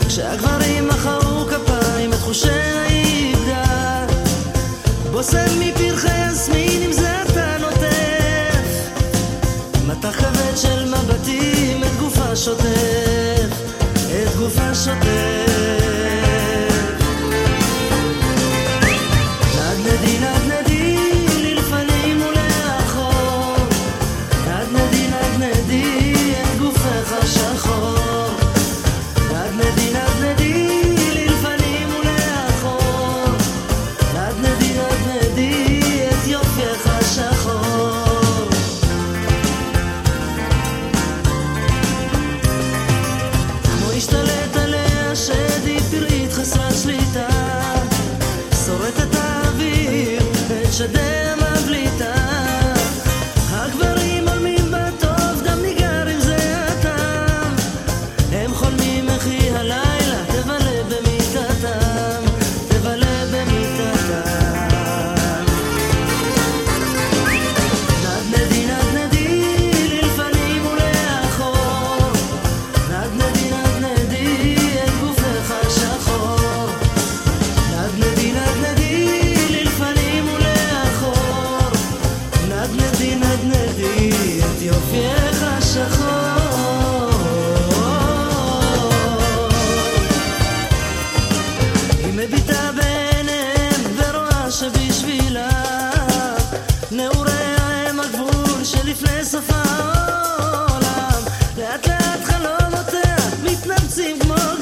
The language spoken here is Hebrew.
כשהגברים מחאו כפיים את חושי איבדה, בושם מפרחי יסמין עם זה אתה נוטף, מתח כבד של מבטים את גופה שוטף, את גופה שוטף. נדנדי נדנדי ללפנים ולאחור, נדנדי נדנדי את גופך השחור, נדנדי נדנדי ללפנים ולאחור, נדנדי נדנדי את יופייך השחור. כמו השתלט עליה שדי פראית חסרת שליטה, שורטת האוויר את שדי המבליטה, הגברים עולמים בטוב דם ניגר עם זה הטעם, הם חולמים אחי הלילה תבלה במיטתם, תבלה במיטתם. נדנדי נדנדי ללפנים ולאחור, נדנדי נדנדי את גופך השחור, נדנדי נדנדי ללפנים ולאחור, נדנדי נדנדי את יופייך השחור. היא מביטה בעיניהם ורואה שבשבילה נעוריה הם הגבול שלפני סוף העולם, לאט לאט חלומותיה מתנפצים כמו